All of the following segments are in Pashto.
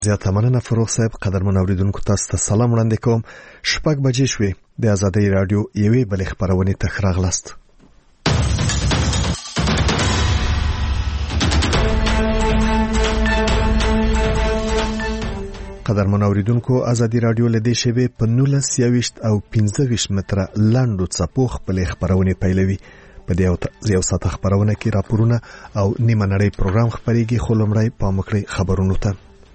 زیاته مننه فروغ صاحب. قدرمن اوریدونکو تاسو ته سلام وړاندې کوم. 6 بجې شوې د آزادۍ رادیو یوې بلې خبرونې ته ښه راغلاست. قدرمن اوریدونکو آزادۍ رادیو لدې شوی په 19 او 15 متره لاندو څپو خپل خبرونه پیلوي. په دې یو ساعت خبرونه کې راپورونه او نیمه نړۍ پروګرام خبريږي. خلمړی پامکړی خبرونو ته.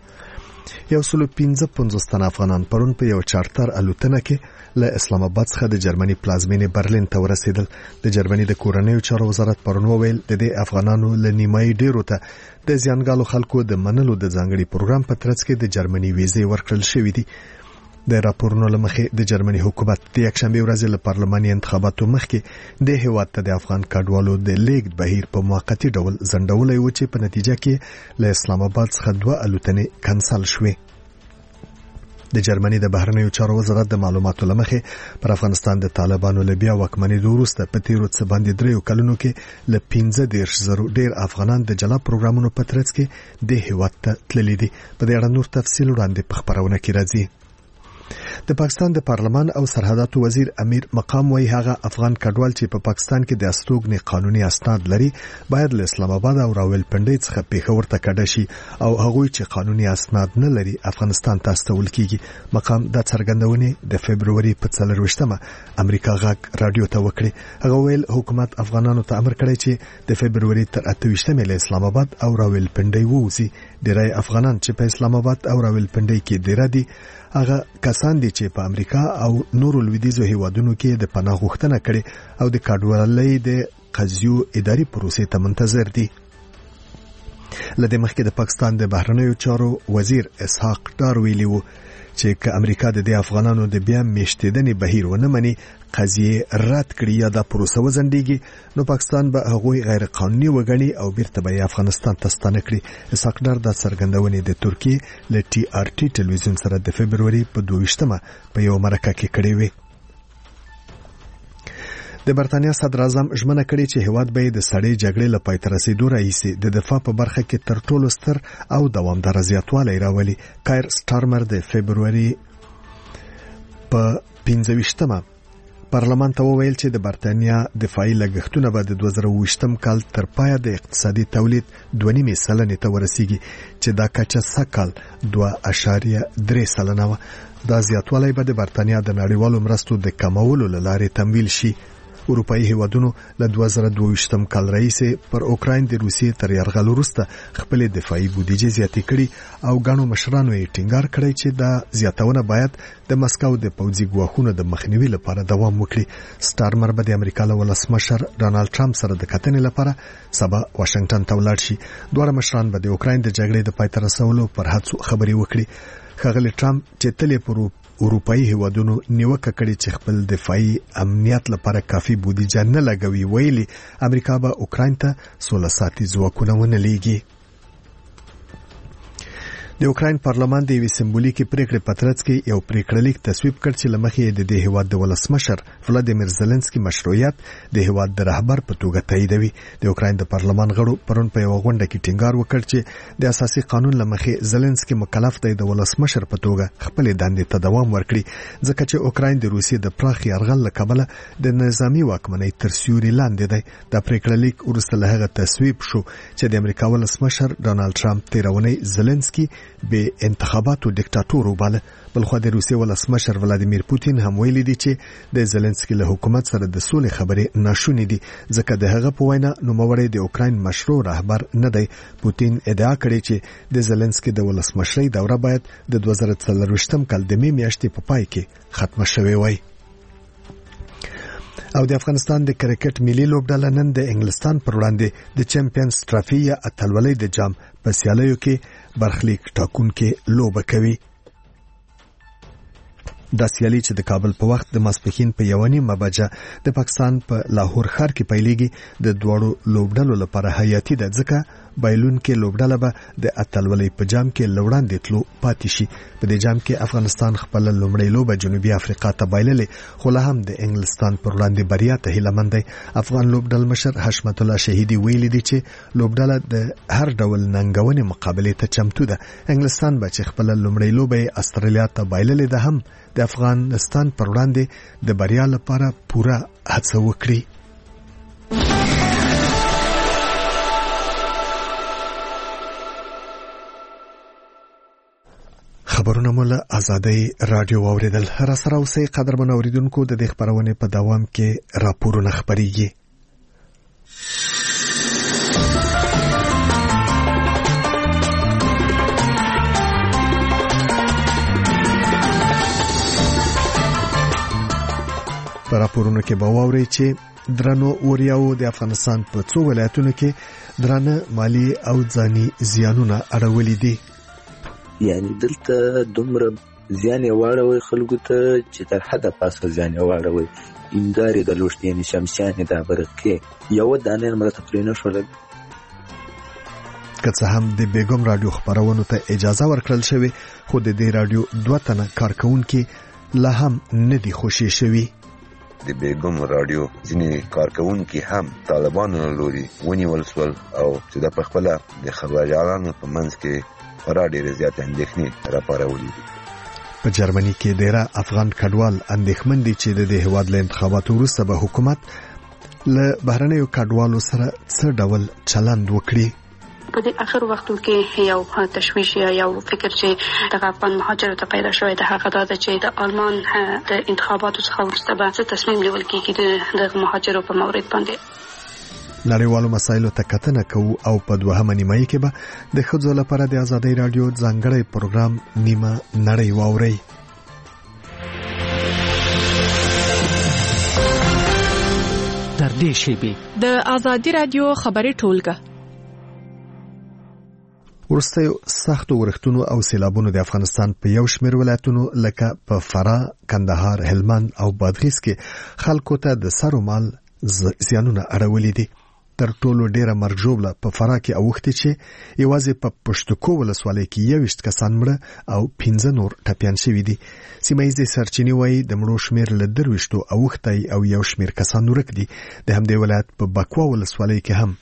155 تن افغانان پرون په یو چارتر الوتنه کې له اسلام آباد څخه د جرمني پلازمینې برلین ته ورسېدل. د جرمني د کورنیو چارو وزارت پرون وویل د دې افغانانو له نیمایي ډیرو ته د ځانګالو خلکو د منلو د ځانګړي پروګرام په ترڅ کې د جرمني ویزې ورکړل شوې دي. د راپورونو لمخې د جرمني حکومت د یکشنبه ورځ له پارلماني انتخاباتو مخکې د هیواد ته د افغان کډوالو د لیږد بهیر په موقتی ډول ځنډولې و چې په نتیجه کې له اسلام آباد څخه 2 الوتنې کانسل شوې. د جرمني د بهرنیو چارو وزارت د معلوماتو لمخې پر افغانستان د طالبانو له بیا واکمنۍ وروسته په تیرو څه باندې 3 کلونو کې له 15,000 ډیر افغانان د جلا پروګرامونو په ترڅ کې د هیواد ته تللي دي. په دې اړه نور تفصیل وړاندې په خبرونه کې راځي. د پاکستان د پارلمان او سرحداتو وزیر امیر مقام وایي هغه افغان کډوال چې په پاکستان کې د استوګنې قانوني اسناد لري باید له اسلام آباد او راولپنډۍ څخه پیښور ته کډه شي او هغوی چې قانوني اسناد نه لري افغانستان ته استول کیږي. مقام د څرګندونې د فبرवरी په 24مه امریکا غاک رادیو ته وکړي. هغه ویل حکومت افغانانو ته امر کړی چې د فبرवरी تر 28مه له اسلام آباد او راولپنډۍ ووزي. ډیری افغانان چې په اسلام آباد او راولپنډۍ کې ډیره دي هغه کسان دي چې په امریکا او نورو لویدیځو هیوادونو کې د پناه غوښتنه کړې او د کډوالۍ د قضیو اداري پروسې ته منتظر دي. لدې مخکې د پاکستان د بهرنیو چارو وزیر اسحاق ډار ویلي وو چې که امریکا د افغانانو د بیا میشتېدنې بهیر ونه مني قضیه رد کړي یا د پروسه وزندګي نو پاکستان به هغوی غیر قانوني وګڼي او بیرته به افغانستان ته ستانه کړي. اسحاق ډار د څرګندونې د ترکیه له TRT ټلویزیون سره د فبرवरी په 22مه په یو مرکه کې کړې وي. د برتانیا صدر اعظم ژمنه کړې چې هیواد به د سړې جګړې له پای ته رسیدو راهیسې د دفاع په برخه کې تر ټولو ستر او دوامدار زیاتوالی راولي. کایر سټارمر د فبرवरी په 25مه پارلمان ته وویل چې د برتانیا دفاعي لګښتونه به د 2020 کال تر پایه د اقتصادي تولید 2.5% ته ورسیږي چې دا کچه سکهال 2.3% و. دا زیاتوالی به د برتانیا د نړیوالو مرستو د کمولو لارې تمویل شي. اروپאי هیوادونو له 2022 کال راهیسې پر اوکراین د روسیې تر یرغل وروسته خپل دفاعي بودیجه زیاتې کړي او غاڼو مشرانو یې ټینګار کړی چې دا زیاتونه باید د مسکو د پوځي ګواښونو د مخنیوي لپاره دوام وکړي. سټارمر به د امریکا له ولسمشر ډانلډ ټرمپ سره د کتنې لپاره سبا واشنگټن ته ولاړ شي. دوه مشران به د اوکراین د جګړې د پای ته رسولو پر هڅو خبرې وکړي. ښاغلی ټرمپ چې تل پر اروپאי هیوادونو نیوکه کړې چې خپل دفاعي امنیت لپاره کافي بودیجه نه لګوي ویلي امریکا به اوکراین ته 16 ساعتي ځواکونه ونه لیږي. د اوکراین پارلمان د یوې سمبولیکي پریکړې په ترڅ کې یو پریکړلیک تصویب کړ چې لمخې د دې هیواد د ولسمشر ولادیمیر زيلنسکي مشروعیت د هیواد د رهبر په توګه تاییدوي. د اوکراین د پارلمان غړو پرون په یو غونډه کې ټینګار وکړ چې د اساسي قانون لمخې زيلنسکي مکلف دی د ولسمشر په توګه خپل دندې ته دوام ورکړي ځکه چې اوکراین د روسیې د پراخ یرغل له کبله د نظامی واکمنۍ تر سیوري لاندې دی. دا پریکړلیک وروسته له هغه تصویب شو چې د امریکا ولسمشر ډانلډ ټرمپ تیرونی زيلنسکي به انتخاباتو ډیکټاتور وباله. بلخو د روسیې ولسمشر ولادیمیر پوتین هم ویلي دی چې د زيلنسکي له حکومت سره د سولې خبرې ناشونې دي ځکه د هغه په وینا نوموړی د اوکراین مشروع رهبر نه دی. پوتین ادعا کړې چې د زيلنسکي د ولسمشرۍ دوره باید د 2024 کال د می میاشتې په پای کې ختمه شوې وای. او د افغانستان د کرکټ ملي لوبډله نن د انګلستان پر وړاندې د چمپیونز ټرافي یا اتلولۍ د جام په سیالیو کې برخلیک ټاکونکي لوبه کوي. د سیالي چې د کابل په وخت د ماسپښین په 1:30 بجه د پاکستان په لاهور ښار کې پیلېږي د دوړو لوبډلو لپاره حیاتي ده ځکه بایلون کې لوبډله به د اتلولۍ په جام کې لوړاندې تلو پاتې شي. په دې جام کې افغانستان خپل لومړی لوبه جنوبي افریقا ته بایللې خو لا هم د انګلستان پر وړاندې بریا ته هیله دی. افغان لوبډل مشر حشمت الله شهیدي ویلي دی چې لوبډله د هر ډول ننګونې مقابله ته چمتو ده. انګلستان به چې خپل لومړی لوبه استرالیا ته بایللې ده هم د افغانستان پر وړاندې د بریا لپاره پوره هڅه وکړي. خبرونه مو له آزادۍ رادیو واوریدل. را سره اوسئ قدرمن اوریدونکو. د دې خبرونه په دوام کې راپورونه خبريږي. په راپورونو کې به واورئ چې درنو اوریاو د افغانستان په څو ولایتونو کې درنه مالی او ځاني زیانونه اړولې دي. یعنی دلته دومره زیان یې واړوي خلکو ته چې تر حده پاسه زیان یې واړوي. امداري د لوشت یعنی شمسیانې د برقې یو دانه مرته پرې نه شول. که څه هم د بیګم رادیو خبرونو ته اجازه ورکړل شوې خو د دې رادیو 2 تنه کارکونکو لا هم نه دي خوشي شوي. د بیګم رادیو ځینې کارکونکو هم طالبانو لوري ونیول شول او چې د خپل د خبريالانو په منځ کې خورا ډېر زیات اندېښنې راپارولې دي. په جرمني کې ډېر افغان کډوال اندېښمن دي چې د هیواد له انتخاباتو وروسته به حکومت له بهرنیو کډوالو سره څه ډول چلند وکړي. په دې اخر وختو کې یو تشویش یا یو فکر چې د افغان مهاجرو ته پیدا شوی د هغه د چې د آلمان د انتخاباتو څخه وروسته به څه تصمیم نیول کیږي د مهاجرو په مورد باندې. نړیوالو مسایلو ته کتنه کوو او په دوهمه نیمایي کې به د ښځو لپاره د آزادۍ رادیو ځانګړی پروګرام نیمه نړۍ واورئ. تر دې شیبې د آزادۍ رادیو خبري ټولګه. ورسته سختو ورښتونو او سیلابونو د افغانستان په یو شمېر ولایتونو لکه په فراه، کندهار، هلمند او بادغیس کې خلکو ته د سر او مال زیانونه اړولې دي. تر ټولو ډیره مرګ ژوبله په فراه کې اوښتې چې یوازې په پښتکو ولسوالۍ کې 21 کسان مړه او 15 نور ټپیان شوي دي. سیمایي سرچینې وایي د مړو شمېر له 23 اوښتی او یو شمېر کسان ورک دي. د همدې ولایت په بکوا ولسوالۍ کې هم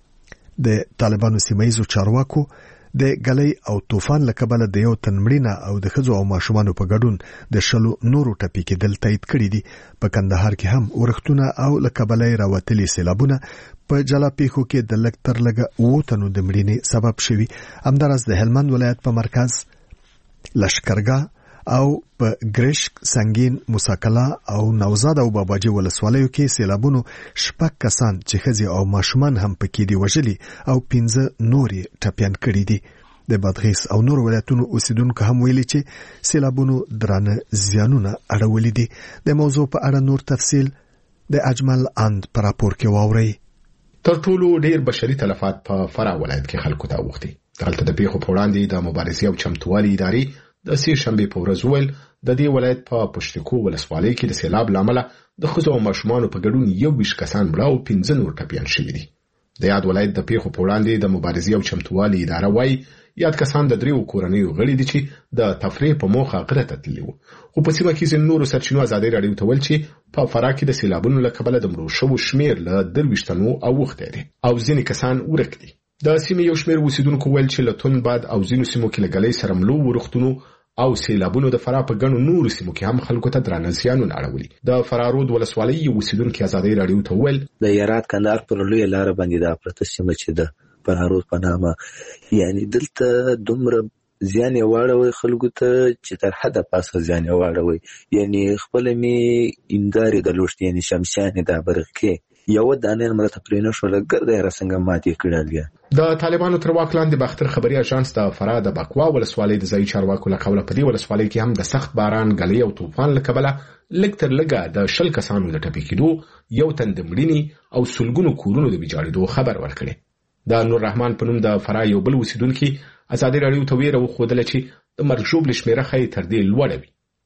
د طالبانو سیمایي چارواکو د غلې او طوفان لکبل د یو تنمړینه او د خزو او ماشومانو په ګډون د شلو نورو ټپي کې دل تایید کړی دي. په کندهار کې هم ورښتونه او لکبلې راوتلي سیلابونه په جلا پیښو کې د لک تر لګه ووتنو د مړینې سبب شوي. همدارس د هلمند ولایت په مرکز لشکرګاه او په ګریشک، سنگین، موساکلا او نوزاد او باباجي ولسوالیو کې سیلابونو 6 کسان چې خزي او ماشومان هم پکې دي وژلي او 15 نورې ټپيان کړي دي. د بادغیس او نور ولایتونو اوسیدونکو هم ویلي چې سیلابونو درانه زیانونه اړولې دي. د موضوع په اړه نور تفصیل د اجمل اند پر راپور کې واوري. تر ټولو ډیر بشري تلفات په فراه ولایت کې خلکو ته اوښتي. دلته د پیښو په وړاندې د مبارزې او چمتووالي ادارې د سې شنبه په ورځ ویل د دې ولایت په پښتکو ولسوالۍ کې د سیلاب لامل د خزو او ماشومانو په ګډون 21 کسان مړه او 15 نور ټپيان شوي دي. د یاد ولایت د پیښو په وړاندې د مبارزې او چمتووالي اداره وایي یاد کسان د دریو کورنیو غړي دي چې د تفریح په موخه غره ته تللي وو. خو په سیمه کې ځینې نورو سرچینو آزادۍ راډیو ته ویل چې په فراه کې د سیلابونو له کبله د مړو شوو شمېر له 23 اوښتی دی او ځینې کسان ورک دي. د سیمې یو شمېر اوسیدونکو ویل چې له توند باد او ځینو سیمو کې له ګلۍ سره ملو ورښتونو او سیلابونو د فراه په ګڼو نورو سیمو کې هم خلکو ته درانه زیانونه اړولي. د فرارود ولسوالۍ اوسیدونکو آزادۍ راډیو ته ویل د یارات کندهار پر لوی لار باندې د پرته سیمه چې د فرارود په نامه یعنی دلته دومره زیان یې واړوي خلکو ته چې تر حده پاسه زیان یې واړوي. یعنی خپل می امداري د لوشت یعنی شمسیانې د برقې یو دانه مرته پرې نه شول ګرځي رسنګ ماتې کړل. د طالبانو تر واک لاندې باختر خبري اژانس د فراه د بکوا ولسوالۍ د ځای چارواکو له قوله په دې ولسوالۍ کې هم د سخت باران، غلې او طوفان له کبله لږ تر لږه د 20 کسانو د ټپي کېدو، یو تن د مړینې او سلګونو کورونو د ویجاړېدو خبر ورکړي. د نور رحمان په نوم د فراه یو بل اوسیدونکي آزادۍ راډیو ته ویره وښودله چې د مرګ ژوبلې شمېره ښایي تر دې لوړه وي.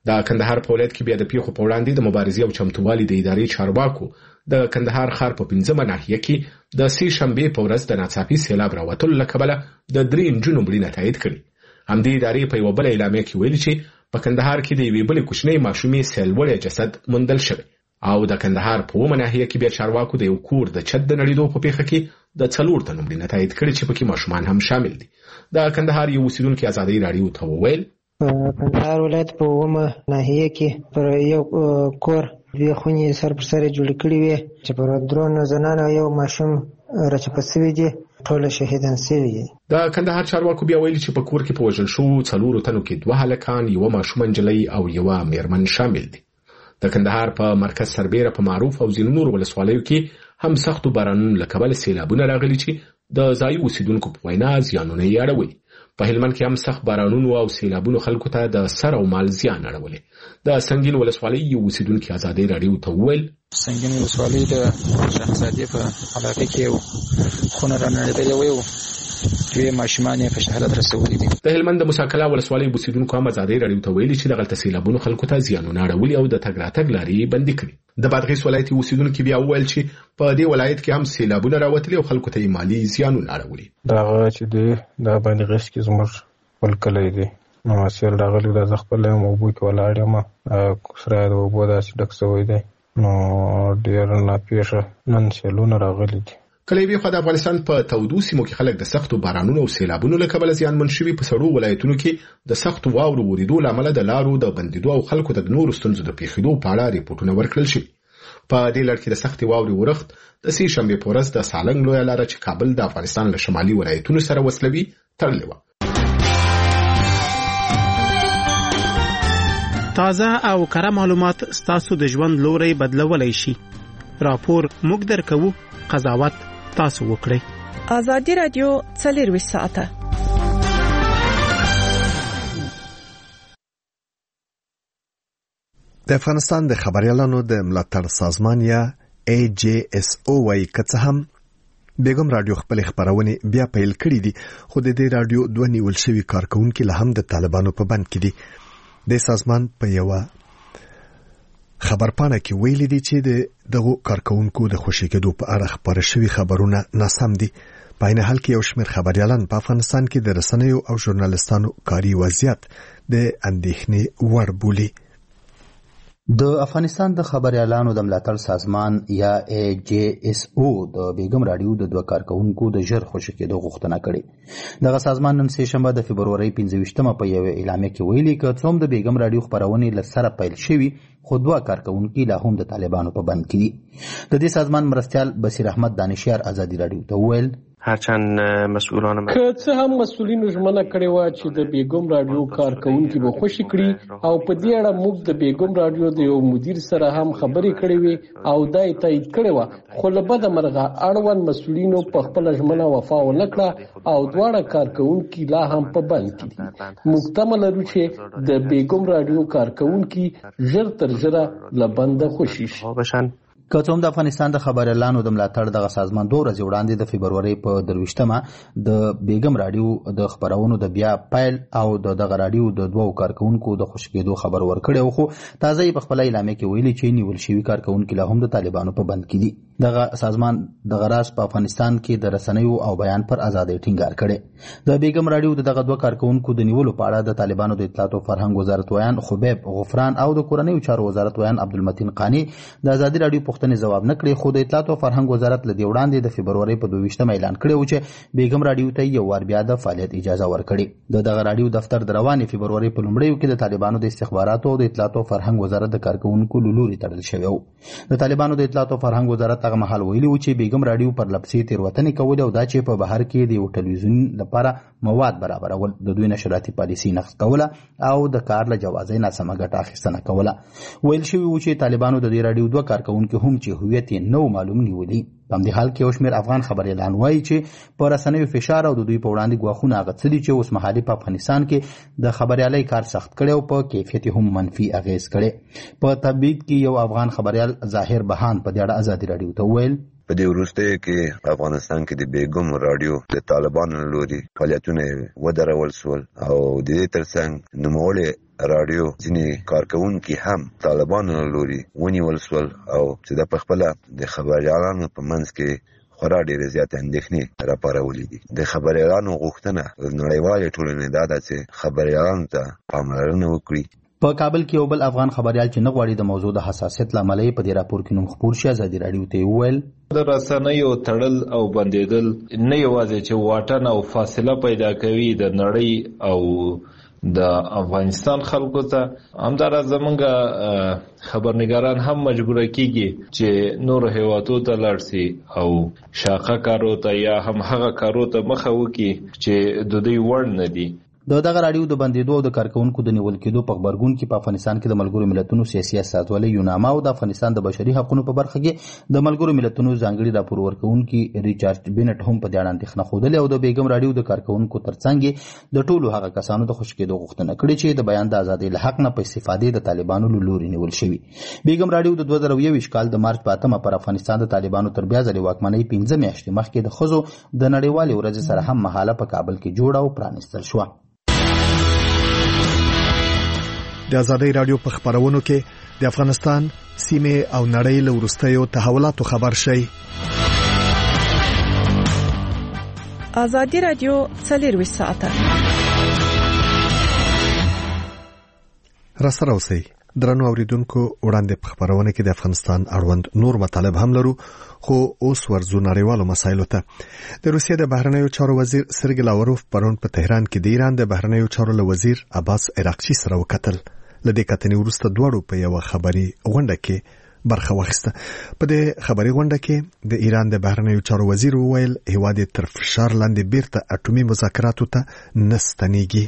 د کندهار په ولایت کې بیا د پیښو په وړاندې د مبارزې او چمتووالي د ادارې چارواکو د کندهار ښار په 15مه ناحیه کې د سې شنبې په ورځ د ناڅاپي سیلاب راوتلو له کبله د 3 نجونو مړینه تایید کړې. همدې ادارې په یوه بله اعلامیه کې ویلي چې په کندهار کې د یوې بلې کوچنۍ ماشومې سیلوړی جسد موندل شوی او د کندهار په 9مه ناحیه کې بیا چارواکو د یو کور د چت د نړېدو په پیښه کې د 4 تنو مړینه تایید کړې چې پکې ماشومان هم شامل دي. د کندهار یو اوسیدونکي ازادۍ راډیو ته وویل کندهار ولایت په 9مه ناحیه کې پر یو کور دوی خونې سر پر سر جوړ کړې وي چې پر درون زنانه یو ماشوم راچپه شوی دي، ټول شهیدان شوي دي. د کندهار چارواکو بیا ویلي چې په کور کې په وژل شوو 4 تنو کې 2 هلکان، یوه ماشومه نجلۍ او یوه میرمن شامل دي. د کندهار په مرکز سربیره په معروف او ځینو نورو ولسوالیو کې هم سختو بارانونو له کبله سیلابونه راغلي چې د ځایي اوسیدونکو په وینا زیانونه یې اړولي. په هلمند کې هم سخت بارانونو او سیلابونو خلکو ته د سر او مال زیان اړولي. د سنگین ولسوالۍ یو اوسیدونکي ازادۍ راډیو ته وویل سنگین ولسوالۍ د شهزادې په علاقه کې یو خونه رانړېدلې وه، یو دوی ماشومان یې په شهادت رسولي دي. د هلمند د موسی قلعه ولسوالۍ اوسیدونکو هم ازادۍ راډیو ته ویلي چې دغلته سیلابونو خلکو ته زیانونه اړولي او د تګ راتګ لارې یې بندي کړي. د بادغیس ولایت اوسیدونکي بیا وویل چې په دې ولایت کې هم سیلابونه راوتلي او خلکو ته یې مالي زیانونه اړولي. دغه چې دی د بادغیس کې زموږ خپل کلی دی، نو سیل راغلی دا زه خپل یم اوبو کې ولاړ یم، سرای د اوبو داسې ډک شوی دی، نو ډېر ناپېښه نن سیلونه راغلي دي. کله یې خو د افغانستان په تودو سیمو کې خلک د سختو بارانونو او سیلابونو له کبله زیانمن شوي، په سړو ولایتونو کې د سختو واورو ورېدو له امله د لارو د بندېدو او خلکو ته د نورو ستونزو د پیښېدو په اړه ریپورټونه ورکړل شوي. په دې لړ کې د سختې واورې ورښت د سې شنبې په ورځ د سالنګ لویه لاره چې کابل د افغانستان له شمالي ولایتونو سره وصلوي تړلې وه. تازه او کره معلومات ستاسو د ژوند لوري بدلولای شي. راپور موږ درکوو، قضاوت تاسو وکړئ. ازادي رادیو 24 ساعته. د افغانستان د خبريالانو د ملاتړ سازمان یا AJSO وايي که څه هم بیګم رادیو خپل خبرونه بیا پیل کړې دي، خو د دې رادیو 2 نیول شوی کارکونکو له هم د طالبانو په بند کې دي. د سازمان په یو خبرپاڼه کې ویلي دي چې دغه کارکونکو د خوشی کېدو په اړه خبره شوی خبرونه ناسم دي. په عین حال کې یو شمېر خبريالان په افغانستان کې د رسنیو او ژورنالستانو کاري وضعیت د اندېښنې وړ بولي. د افغانستان د خبريالانو د ملاتړ سازمان یا AJSO د بیګم رادیو د 2 کارکونکو د ژر خوشی کېدو غوښتنه کړې. دغه سازمان نن سه شنبه د فبرورۍ 15مه په یو اعلامیه کې ویلي چې څوم د بیګم رادیو خبرونه لسره پیل شوی، خو 2 کارکونکو لا هم د طالبانو په بند کې دي. د دې سازمان مرستيال بصیر احمد دانشیار ازادي رادیو ته ویل هرچند مسئولان که څه هم مسؤلینو ژمنه کړې و چې د بیګم رادیو کارکونکو به خوشی کړي او په دې اړه موږ د بیګم رادیو د یو مدیر سره هم خبرې کړې وي او دا یې تایید کړې و، خو له بده مرغه اړوند مسؤلینو په خپل ژمنه وفا ونه کړه او 2 کارکونکو لا هم په بند کې دي. موږ تمه لرو چې د بیګم رادیو کارکونکو ژر تر ژره له بنده خوشی شي. که څوم د افغانستان د خبريالانو د ملاتړ دغه سازمان 2 ورځې وړاندې د فبرورۍ په 23مه د بیګم رادیو د خبرونو د بیا پیل او دغه رادیو د 2 کارکونکو د خوشی کېدو خبر ورکړی، خو تازه یې په خپل اعلامیه کې ویلي چې نیول شوی کارکونکو له هم د طالبانو په بند کې دي. دغه سازمان د غراس په افغانستان کې د رسنیو او بیان پر ازادۍ ټینګار کړي. د بیګم رادیو دغه 2 کارکونکو د نیولو په اړه د طالبانو د اطلاعات او فرهنګ وزارت ویان خبیب غفران او د کورنیو چارو وزارت ویان عبدالمتین قانی د ازادي رادیو پوښتنې جواب نه کړی، خو د اطلاعات او فرهنګ وزارت له دې وړاندې د فبرورۍ په 22مه اعلان کړی و چې بیګم رادیو ته یو وار بیا د فعالیت اجازه ورکړي. دغه رادیو دفتر د روانې فبرورۍ په لومړیو کې د طالبانو د استخباراتو او د اطلاعات او فرهنګ وزارت د کارکونکو لوري تړل شوی و. د طالبانو د اطلاعات او فرهنګ وزارت هغه مهال ویلي و چې بیګم رادیو پر لپسې تیروتنې کولې او دا چې په بهر کې د یو ټلویزیون لپاره مواد برابرول، د دوی نشراتي پالیسي نقض کوله او د کار له جوازۍ ناسمه ګټه اخیستنه کوله. ویل شوی و چې طالبانو د دې رادیو 2 کارکونکو هم چې هویت یې نو معلوم نیولي. په همدې حال کې یو شمېر افغان خبريالان وایي چې په رسنیو فشار او د دوی په وړاندې ګواښونه هغه څه دي چې اوس مهالي په افغانستان کې د خبريالۍ کار سخت کړي او په کیفیت هم منفي اغیز کړي. په تبعید کې یو افغان خبريال ظاهر بهان په دې اړه ازادي رادیو ته ویل په دې وروسته کې افغانستان کې د بیګم رادیو د طالبانو لوري فعالیتونه ودرول شول او د دې ترڅنګ نوموړي رادیو ځینې کارکونکي هم طالبانو لوري ونیول شول او چې د پخپله د خبريالانو په منځ کې خورا ډېرې زیاتې اندېښنې راپارولې دي. د خبريالانو غوښتنه نړیوالې ټولنې دا ده چې خبريالانو ته پاملرنه وکړي. په کابل کې یو بل افغان خبريال چې نه غواړي د موضوع د حساسیت له امله په دې راپور کې نوم خپور شي ازادي رادیو ته وویل د رسنیو تړل او بندیدل نه یوازې چې واټن او فاصله پیدا کوي د نړۍ او د افغانستان خلکو ته، همدارس زمونږ خبرنګاران هم مجبور کیږي چې نور هیوادو ته لاړ شي او شاقه کارو ته یا هم هغه کارو ته مخه وکړي چې د دوی وړ نه دي. د دغه راډیو د بندیدو او د کارکونکو د نیول کېدو په خبرګون کې په افغانستان کې د ملګرو ملتونو سیاسي استازولۍ یوناما او د افغانستان د بشري حقوقو په برخه کې د ملګرو ملتونو ځانګړي راپور ورکوونکي ریچارډ بینټ هم په دې اړه اندېښنه ښودلې او د بیګم راډیو د کارکونکو ترڅنګ د ټولو هغه کسانو د خوشي کېدو غوښتنه کړې چې د بیان د ازادۍ له حق نه په استفادې د طالبانو له لوري نیول شوي. بیګم راډیو د 2021 کال د مارچ په 8 پر افغانستان د طالبانو تر بیا ځلې واکمنۍ 15 میاشتې مخکې د ښځو د نړیوالې ورځې سره هم مهاله په کابل کې جوړه او پرانیستل شوه. د ازادۍ رادیو په خبرونو کې د افغانستان سیمه او نړۍ له وروستیو تحولاتو خبر شي. ازادۍ رادیو 24 ساعته راسره اوسئ. درنو اوریدونکو، وړاندې په خبرونه کې د افغانستان اړوند نور مطالب هم لرو، خو اوس ورځو نړیوالو مسایلو ته. د روسیې د بهرنیو چارو وزیر سرګی لاوروف پرون په تهران کې د ایران د بهرنیو چارو له وزیر عباس عراقچي سره وکتل. لدې کتنې وروسته دواړو په یو خبري غونډه کې برخه واخیسته. په دې خبري غونډه کې د ایران د بهرنیو چارو وزیر وویل هیواد تر فشار لاندې بیرته اټومي مذاکراتو ته نستنیږي.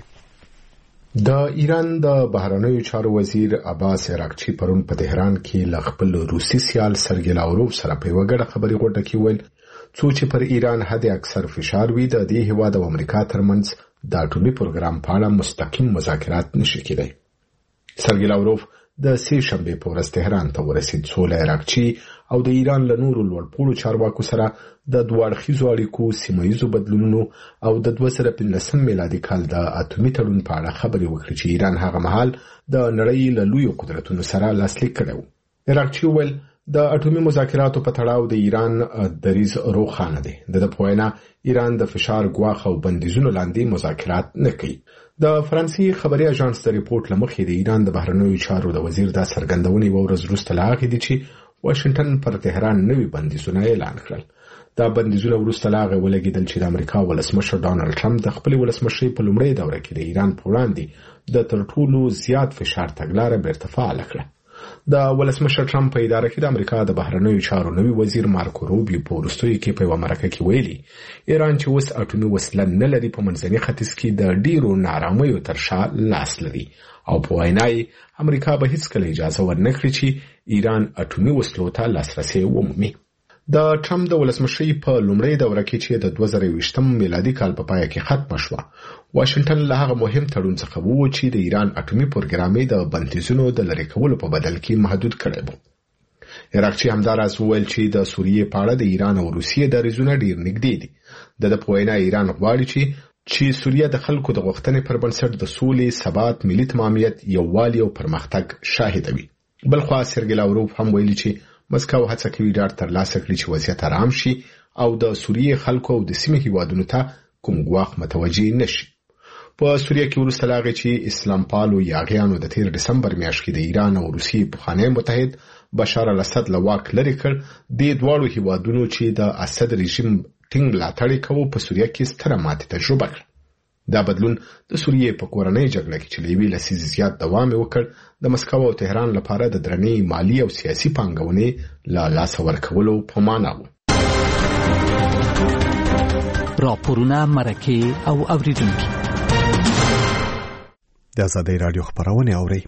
د ایران د بهرنیو چارو وزیر عباس عراقچي پرون په تهران کې ل خپل روسي سیال سرګی لاوروف سره په وګړه خبري غونډه کې ویل څو چې پر ایران حد اکثر فشار وي د دې هیواد او امریکا ترمنځ د اټومي پروګرام په اړه مستقیم مذاکرات نشي کېدای. سرګی لاوروف د سې شنبه په ورځ تهران ته ورسید. څو عراقچي او د ایران له نورو لوړپوړو چارواکو سره د دوه اړخیزو اړیکو، سیمه‌ییزو بدلونونو او د 2015 میلادي کال د اټومي تړون په اړه خبرې وکړې چې ایران هغه مهال د نړۍ له لویو قدرتونو سره لاسلیک کړو. عراقچي ویل د اټومي مذاکراتو په تړاو د ایران دریځ روښانه دی. د پوهنه ایران د فشار ګواښ او بندیزونو لاندې مذاکرات نه کوي. د فرانسې خبري اژانس د ریپورت لمخې د ایران د بهرنیو چارو د وزیر د سرګندونې ورځ وروسته لاغې دي چې واشنگټن پر تهران نوي بندیزونه اعلان کړل. دا بندیزونه وروسته لاغې ولګیدل چې د امریکا ولسمشر ډانلډ ټرمپ د خپل ولسمشرۍ په لومړۍ دوره کې د ایران په وړاندې د تر ټولو زیات فشار تګلارې بیرته فعاله کړه. د ولسمشر ټرمپ په اداره کې د امریکا د بهرنیو چارو نوي وزیر مارکو روبیو په وروستیو کې په امریکا کې ویلي ایران چې اوس اټومي وسله نه لري په منځني ختیځ کې د ډیرو نارامیو تر شا لاس لري او په وینای امریکا به هیڅ کله اجازه ورنکړي چې ایران اټومي وسلو ته لاسرسي ومومي. د ټرمپ د ولسمشرۍ په لومړۍ دوره کې چې د 2020 میلادي کال په پای کې ختم شو، واشنگټن له هغه مهم تړون څخه وو چې د ایران اټومي پروګرام د بندیزونو د لری کولو په بدل کې محدود کړی و. عراقچي همداراز وویل چې د سوریې په اړه د ایران او روسیې دریځونه ډیر نږدې دي. د پوهنه ایران غواړي چې سوریه د خلکو د غوښتنې پر بنسټ د سولې، ثبات، ملي تمامیت، یووالي او پرمختګ شاهد وي. بلخو سرګی لاوروف هم ویلي چې مسکو هڅه کوي ډاډ ترلاسه کړي چې وضعیت آرام شي او د سوریې خلکو او د سیمې هیوادونو ته کوم ګواښ متوجه نشي. په سوریه کې وروسته لاغې چې اسلام پالو یاغیانو د 13 دسمبر میاشتې کې د ایران او روسیې پخوانی متحد بشار الاسد له واک لرې کړ. د دواړو هیوادونو چې د اسد رژیم ټینګ ملاتړ کوي په سوریه کې ستره ماتې تجربه کړه. دا بدلون د سوریې په کورنۍ جګړه کې چې لوی لسیز زیات دوام وکړ د مسکو او تهران لپاره د درنې مالی او سیاسي پانګونې لا لاس ورکولو په معنا و. راپورونه مرکه او اوریدونکو د ازادۍ رادیو خبرونه اوري.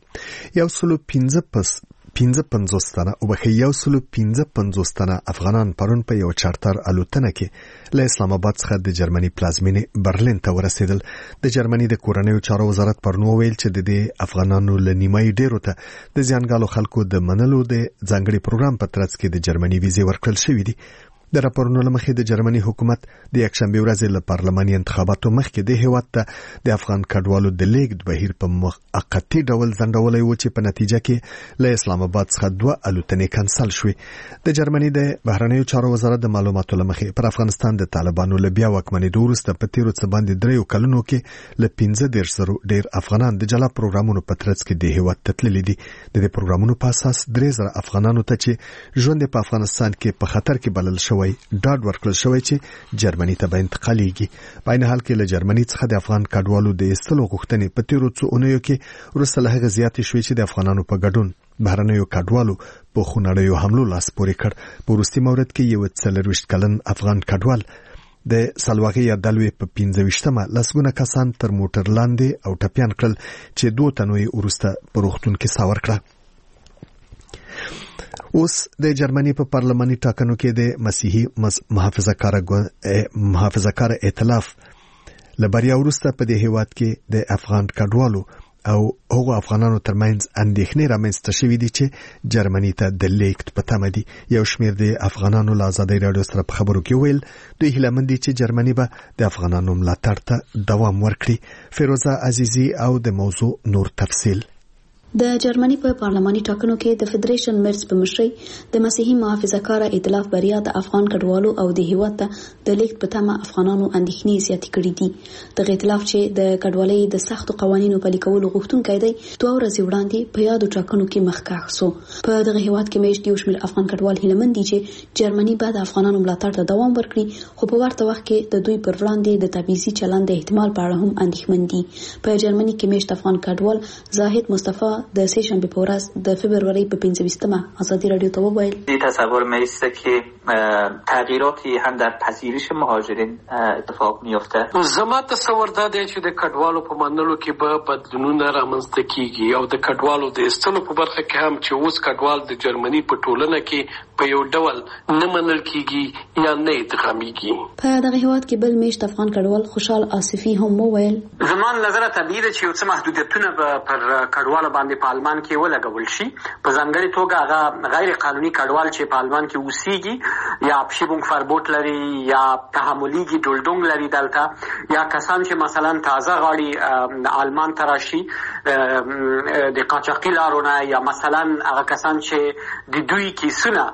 155 تنه او بخي 155 تنه افغانان پرون په یو چارتر الوتنه کې له اسلام آباد څخه د جرمني پلازمینې برلین ته ورسېدل. د جرمني د کورنیو چارو وزارت پرون ویل چې د افغانانو له نیمای ډیرو ته د ځانګالو خلکو د منلو د ځانګړي پروګرام په ترڅ کې د جرمني ویزې ورکړل شوې دي. د راپورونو لمخې د جرمني حکومت د یکشنبه ورځې له پارلماني انتخاباتو مخکې د هیواد ته د افغان کډوالو د لیږد بهیر په موقتی ډول ځنډولی و چې په نتیجه کې له اسلام آباد څخه 2 الوتنې کنسل شوې. د جرمني د بهرنیو چارو وزارت د معلوماتو لمخې پر افغانستان د طالبانو له بیا واکمنېدو وروسته په تیرو څه باندې 3 کلونو کې له 15,000 ډېر افغانان د جلا پروګرامونو په ترڅ کې د هیواد ته تللي دي. د دې پروګرامونو په اساس 3,000 افغانانو ته چې ژوند په افغانستان کې په خطر کې بلل شوی ډاډ ورکړل شوی چې جرمني ته به انتقالېږي. په عین حال کې له جرمني څخه د افغان کډوالو د ایستلو غوښتنې په تیرو څو اونیو کې وروسته له هغه زیاتې شوې چې د افغانانو په ګډون بهرنیو کډوالو په خونړیو حملو لاس پورې کړ. په وروستي مورد کې یو 40 کلن افغان کډوال د سلواغې یا دلوي په 15مه لسګونه کسان تر موټر لاندې او ټپيان کړل چې 2 تنو یې وروسته په روغتون کې ساور کړه. اوس د جرمني په پارلماني ټاکنو کې د مسیحي محافظه‌کار ائتلاف لبریا وروسته په دې هیواد کې د افغان کډوالو او هغو افغانانو ترمنځ اندېښنې رامنځته شوې دي چې جرمني ته د لیږد په تمه دي. یو شمېر د افغانانو له ازادۍ راډیو سره په خبرو کې ویل دوی هیله مند دي چې جرمني به د افغانانو ملاتړ ته دوام ورکړي. فیروزه عزیزی او د موضوع نور تفصیل. د جرمني په پارلماني ټاکنو کې د فدریشن مرز په مشرۍ د مسیحي محافظه‌کار ائتلاف بریا د افغان کډوالو او د هیواد ته د لیږد په تمه افغانانو اندېښنې زیاتې کړې دي. د ائتلاف چې د کډوالۍ د سختو قوانینو پلي کولو غوښتونکی دی 2 ورځې وړاندې په یادو ټاکنو کې مخکښ شو. په دغه هیواد کې مېشت یو شمېر افغان کډوال هیله مند دي چې جرمني به د افغانانو ملاتړ ته دوام ورکړي، خو په ورته وخت کې د دوی پر وړاندې د تبعیضي چلند احتمال په اړه هم اندېښمن دي. په جرمني کې مېشت افغان کډوال زاهد مصطفی د سه شنبه په ورځ د فبرवरी په 25مه ازادي رادیو ته وویل این تصور میسته که تغییراتی هم در پذیرش مهاجرین اتفاق میفته. زما تصور دا دی چې د کډوالو په منلو کې به بدلونونه رامنځته کیږي او د کډوالو د ایستلو په برخه کې هم چې اوس کډوال د جرمني په ټولنه کې په یو ډول نه منل کیږي یا نه ادغامیږي. په دغه هیواد کې بل مېشت افغان کډوال خوشحال آصفي هم وویل زمان نظر طبیعي ده چې یو څه محدودیتونه پر کډوالو باندې په آلمان کې ولګول شي. په ځانګړي توګه هغه غیر قانوني کډوال چې په آلمان کې اوسېږي یا پښیبونګ فربوت لري یا تحمليږي ډولډونګ لري دلته یا کسان چې مثلا تازه غاړي آلمان ته راشي د قاچاقي لارونه یا مثلا هغه کسان چې د دوی کیسونه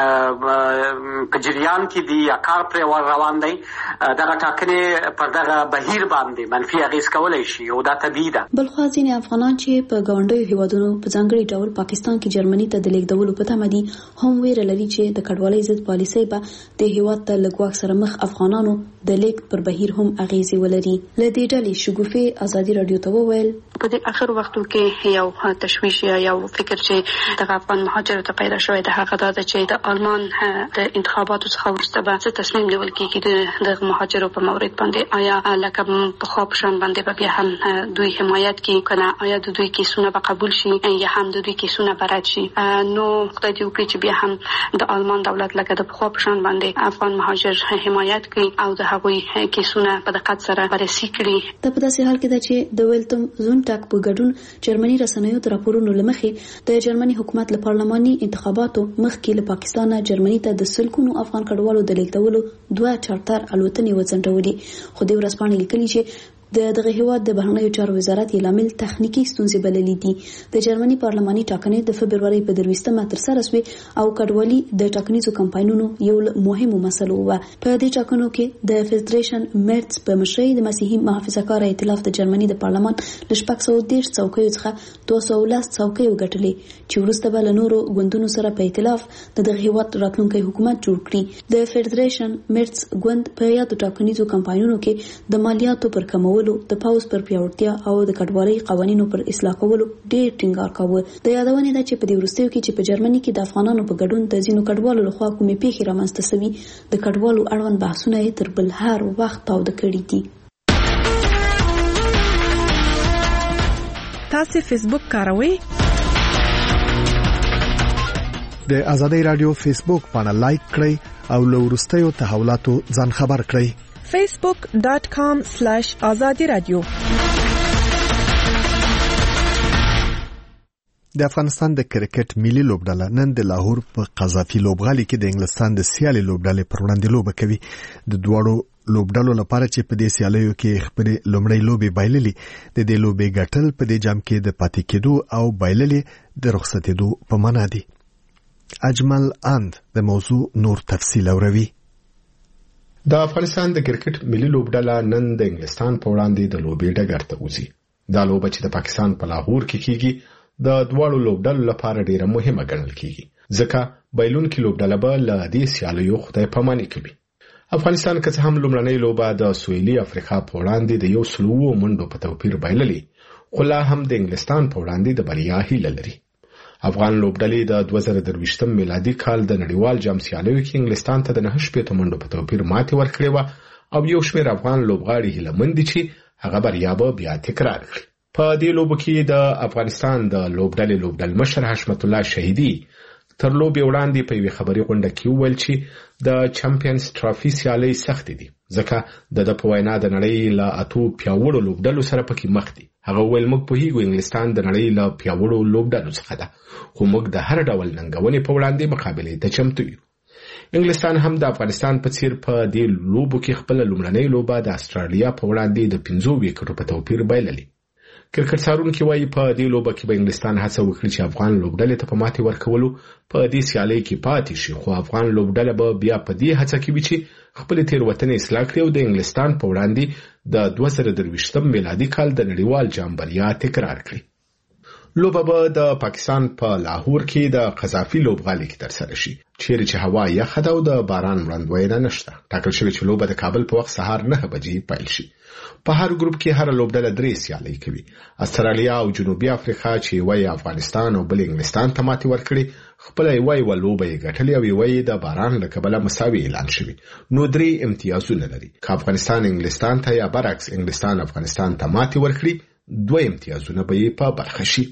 په جریان کې دي یا کار پر روان دي دغه ټاکنې پر دغه بهیر باندې منفي اغیز کولای شي او دا طبیعي ده. بل خو ځینې افغانان چې په ګاونډیو هیوادونو په ځانګړي ډول پاکستان کې جرمني ته د لیږدولو په تمه دي هم ویره لري چې د کډوالۍ ضد پالیسۍ به د هیواد ته له ګواښ سره مخ افغانانو د لیږد پر بهیر هم اغیزې ولري. له دې ډلې شګوفې ازادي رادیو ته وویل په دې اخر وختو کې یو تشویش یا یو فکر چې د افغان مهاجرو ته پیدا شوی د هغه د چې د آلمان د انتخاباتو څخه وروسته به څه تصمیم نیول کیږي د مهاجرو په مورد باندې، آیا لکه په خوا په شان باندې به بیا هم دوی حمایت کوي کنه آیا د دوی کیسونه به قبول شي یا هم د دوی کیسونه به رد شي. نو خدای دې وکړي چې بیا هم د آلمان دولت لکه د پخوا په شان باندې افغان مهاجر حمایت کوي او د هغوی کیسونه په دقت سره بررسي کړي. د په داسې حال کې ده چې د ویلتم زونټاک په ګډون جرمني رسنیو د راپورونو لمخې د جرمني حکومت له پارلماني انتخاباتو مخکې له پاکستان جرمني ته د سلګونو افغان کډوالو د لیږدولو 2 چارټر الوتنې وځنډولې، خو د ورځپاڼې لیکلي چې دغه هیواد د بهرنیو چارو وزارت یې لامل تخنیکی ستونزې بللې دي. د جرمني پارلماني ټاکنې د فبرवरी په 23مه ترسره شوې او کډوالي د ټاکنیزو کمپاینونو یو مهمه مسله و. په دې ټاکنو کې د فدریشن مرز په مشرۍ د مسیحي محافظه‌کار ائتلاف د جرمني د پارلمان ل 410 څوکیو څخه 210 څوکۍ وګټلې چې وروسته به له نورو ګوندونو سره په ائتلاف دغه هیواد راتلونکي حکومت جوړ کړي. د فدریشن مرز ګوند په یادو ټاکنیزو کمپاینونو کې د مالیاتو پر کمولو، د پاوز پر پیاوړتیا او د کډوالۍ قوانینو پر اصلاح کولو ډېر ټینګار کاوه. د یادونې ده چې په دې وروستیو کې چې په جرمني کې د افغانانو په ګډون د ځینو کډوالو لخوا کومې پیښې رامنځته شوي د کډوالو اړوند بحثونه یې تر بل هر وخت تاوده کړي دي. تاسو فیسبوک کاروئ؟ د ازادۍ رادیو فیسبوک باندې لایک کړئ او له وروستیو تحولاتو ځان خبر کړئ. facebook.com/azadi radio. د افغانستان د کرکټ ملي لوبډله نن د لاهور په قذافي لوبغالي کې د انګلستان د سیالي لوبډلې پر وړاندې لوبه کوي. د دواړو لوبډلو لپاره چې په دې سیالیو کې خپل لومړی لوبي بایللي د دې لوبي ګټل په دې جام کې د پاتې کېدو او بایللي د رخصتېدو په معنا دي. اجمل اند د موضوع نور تفصیل اوروي. د افغانستان د کرکټ ملي لوبډله نن د انګلستان په وړاندې د لوبي ډګر ته وځي. دا لوبه چې د پاکستان په لاهور کې کیږي د دواړو لوبډلو لپاره ډیره مهمه ګڼل کیږي ځکه بایلونکي لوبډله به له دې سیالیو خدای پاماني کوي. افغانستان که څه هم لومړنۍ لوبه د سویلي افریقا په وړاندې د 100 منډو په توپیر بایللې، خو لا هم د انګلستان په وړاندې د بریا هیله لري. افغان لوبډلې د 2023 میلادي کال د نړیوال جام سیالیو کې انګلستان ته د 9 منډو په توپیر ماتې ورکړې و او یو شمېر افغان لوبغاړي هیله مند دي چې هغه بریا به بیا تکرار کړي. په دې لوبو کې د افغانستان د لوبډل مشر حشمت الله شهیدی تر لوبې وړاندې په یوې خبري غونډه کې وویل چې د چمپیونز ټرافي سیالي سخت دي ځکه د په وینا د نړۍ له 8 پیاوړو لوبډلو سره پکې مخ دي. هغه ویل موږ په هیڅ انګلستان د نړۍ له پیاوړو لوبډلو څخه ده، خو موږ د هر ډول ننګونې په وړاندې مقابله ته چمتو یو. انګلستان هم د افغانستان په څیر په دې لوبو کې خپل لومړنۍ لوبه د استرالیا په وړاندې د 15 وکټو په توپیر بایللې. کرکټ څارونکي وایي په دې لوبه کې به انګلستان هڅه وکړي چې افغان لوبډلې ته په ماتې ورکولو په دې سیالۍ کې پاتې شي، خو افغان لوبډله به بیا په دې هڅه کې وي چې خپل تېروتنې اصلاح کړي او د انګلستان په وړاندې د 2023 میلادي کال د نړیوال جام بریا تکرار کړي. لوبه به د پاکستان په لاهور کې د قذافي لوبغالي کې ترسره شي چیرې چې هوا یخه ده او د باران وړاندوینه نشته. ټاکل شوی چې لوبه د کابل په وخت سهار 9 بجې پیل شي. په هر ګروپ کې هر لوبډله 3 سیالۍ کوي. استرالیا او جنوبي افریقا چې وایي افغانستان او بل انګلستان ته ماتې ورکړي، خپل وایي ولوبه یې ګټلې او وایي د باران له کبله مساوي اعلان شوی. نو 3 امتیازونه لري. که افغانستان انګلستان ته یا برعکس انګلستان افغانستان ته ماتې ورکړي، 2 امتیازونه به یې په برخه شي.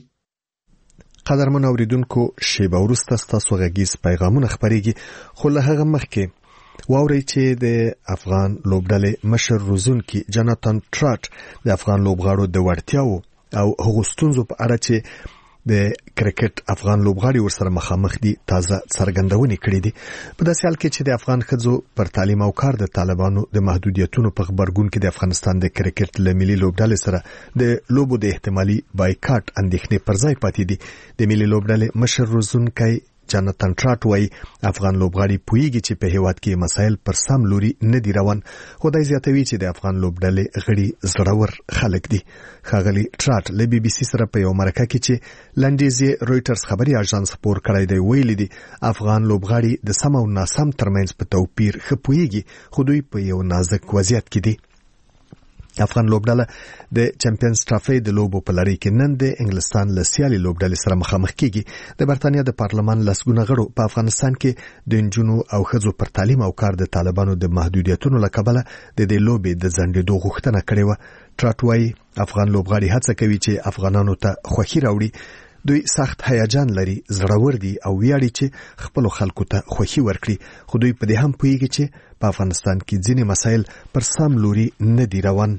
قدرمن اوریدونکو، شیبه وروسته ستاسو غږیز پیغامونه خپرېږي، خو له هغه مخکې واورئ چې د افغان لوبډلې مشر روزونکي جاناتان ټراټ د افغان لوبغاړو د وړتیاو او هغو ستونزو په اړه چې د کرکټ افغان لوبغاړي ورسره مخامخ دي تازه څرګندونې کړې دي. په داسې حال کې چې د افغان ښځو پر تعلیم او کار د طالبانو د محدودیتونو په خبرګون کې د افغانستان د کرکټ له ملي لوبډلې سره د لوبو د احتمالي بایکاټ اندېښنې پر ځای پاتې دي. د ملي لوبډلې مشر روزونکی جاناتان ټراټ وایي افغان لوبغاړي پوهیږي چې په هیواد کې مسایل پر سم لوري نه دي روان، خو دا زیاتوي چې د افغان لوبډلې غړي زړور خلک دي. ښاغلي ټراټ له بي بي سي سره په یو مرکه کې چې لنډیز یې رویټرز خبري اژانس خبر کړی دی ویلي دي افغان لوبغاړي د سم او ناسم ترمنځ په توپیر ښه پوهیږي، خو دوی په یو نازک وضعیت کې دي. افغان لوبډله د چمپیونز ټرافي د لوبو په لړۍ کې نن د انګلستان له سیالي لوبډلې سره مخامخ کیږي. د برتانیا د پارلمان لسګونه غړو په افغانستان کې د نجونو او ښځو پر تعلیم او کار د طالبانو د محدودیتونو له کبله د دې لوبې د ځنډېدو غوښتنه کړې وه. ټراټ وایي افغان لوبغاړي هڅه کوي چې افغانانو ته خوښي راوړي. دوی سخت هیجان لري، زړور دي او ویاړي چې خپل خلکو ته خوښي ورکړي، خو دوی په دې هم پوهیږي چې په افغانستان کې ځینې مسایل پر سم لوري نه دي روان.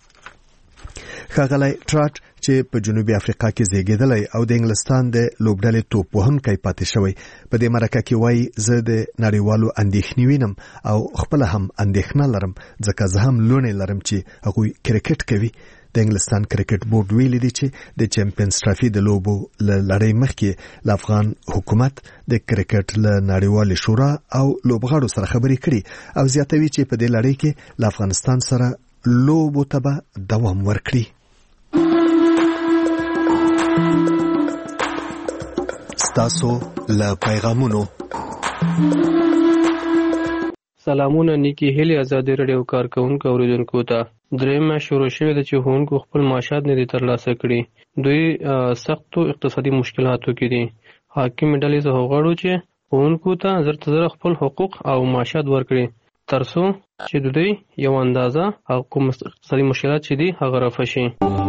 ښاغلی ټراټ چې په جنوبي افریقا کې زیږیدلی او د انګلستان د لوبډلې توپ وهونکی پاتې شوی، په دې مرکه کې وایي زه د نړیوالو اندېښنې وینم او خپله هم اندېښنه لرم ځکه زه هم لوڼې لرم چې هغوی کرکټ کوي. د انګلستان کرکټ بورډ ویلي دي چې د چمپیونز ټرافي د لوبو له لړۍ مخکې له افغان حکومت د کرکټ له نړیوالې شورا او لوبغاړو سره خبرې کړي او زیاتوي چې په دې لړۍ کې له افغانستان سره لوبو ته به دوام ورکړي. ستاسو له پیغامونو سلامونه، نیکی هیلې ازادي رادیو کارکونکو اوریدونکو ته. درېیمه شروع شوې ده چې ښوونکو خپل معاشات نه دي ترلاسه کړي. دوی سختو اقتصادي مشکلاتو کې دي. حاکمې ډلې څخه غواړو چې ښوونکو ته زر تر زره خپل حقوق او معاشات ورکړي ترڅو چې دوی یو اندازه کوم اقتصادي مشکلات چې دي هغه رفع شي.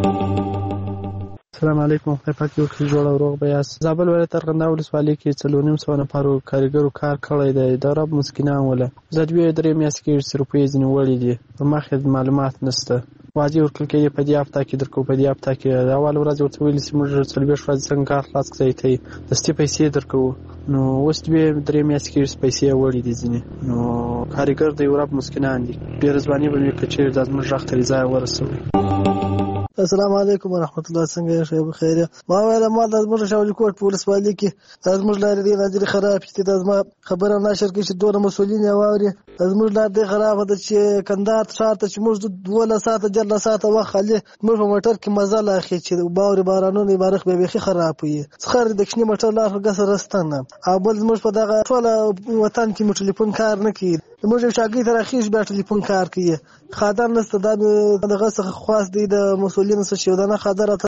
السلام علیکم، خدای پاک یو ښه جوړ او روغ به یاست. زابل ولایت ارغنداب ولسوالۍ کې 4.5 نفرو کارګرو کار کړی دی. د رب مسکینان وله زه 2 میاشتې کې 100 روپۍ ځینې وړي دي. په مخ معلومات نشته. واجب ورکړل کېږي په دې هفته کې درکو په دې هفته کې اول ورځ ورته ویل چې موږ 40 ورځې څنګه کار خلاص کړی ته دستي پیسې درکو نو اوس به درې میاشتې کې پیسې وړي دي ځینې نو کارګر د یورپ مسکینان دي بیرزبانی به کچې د زموږ رخت ریزای ورسوي. السلام علیکم ورحمت الله څنګه ښه بخیر ما ویل ما د زموږ شاولي کوټ په ولسوالۍ کې زموږ لارې دی نظر خراب دي د زما خبره نشر کې چې دوه مسولین واوري زموږ لار دی خراب ده چې کندهار شاته چې موږ 12 ساعته جله ساعته وخت خالي موږ په موټر کې مزه لا اخی چې باور بارانونه بارخ به بيخي خراب وي څخه د کښنی موټر لار غس رستنه او بل موږ په دغه ټول وطن کې مو ټلیفون کار نه کوي موږ شاګرد تر اخیش به ټلیفون کار کوي خادر نست دغه څخه خاص دی د مسولین څخه چې دغه خادر